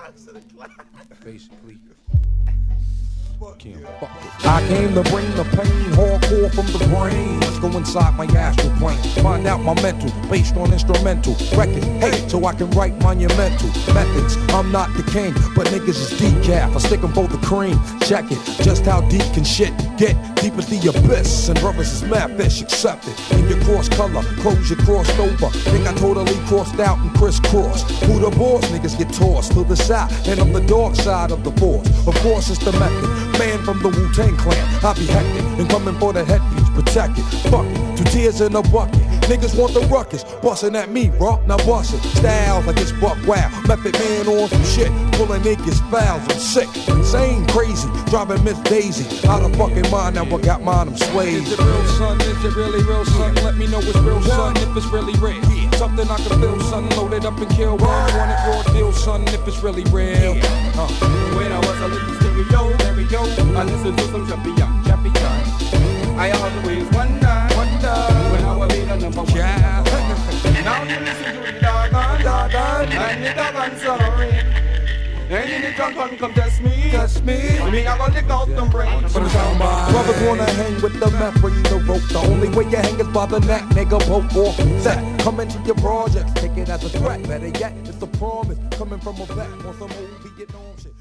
Basically. I came to bring the pain hardcore from the brain. Let's go inside my astral plane. Find out my mental based on instrumental record. Hey, so I can write monumental methods. I'm not the king, but niggas is decaf. I stick 'em for the cream. Check it, just how deep can shit get? Deep as the abyss. And brothers is mad fish, accept it. In your cross color, clothes you crossed over. Think I totally crossed out and crisscrossed. Who the boss? Niggas get tossed to the side. And I'm the dark side of the force. Of course it's the method. Man from the Wu-Tang Clan, I be hectic and coming for the headpiece, protect it. Fuck it, 2 tears in a bucket. Niggas want the ruckus, bustin' at me, bro. Now bust it. Styles like it's buck wow. Method man on some shit, pulling niggas fouls. I'm sick, insane, crazy, driving Miss Daisy out of fucking mind. Now I got mine, I'm swayed. Is it real, son? Is it really real, son? Let me know it's real, son. If it's really real, something I can feel, son. Load it up and kill. Want it raw deal, son. If it's really real. When I was a little stereo, I listened to some champion. I always wonder when I will be the number one. Yeah. Now you listen to the doggone, and the doggone sorry. And you the drunk come test me. I mean I gonna lick out them brains. Brothers wanna hang with the meth, bring the rope. The only way you hang is by the neck, nigga. Both off set. Come into your projects, take it as a threat. Better yet, it's a promise coming from a vet on some old Vietnam shit.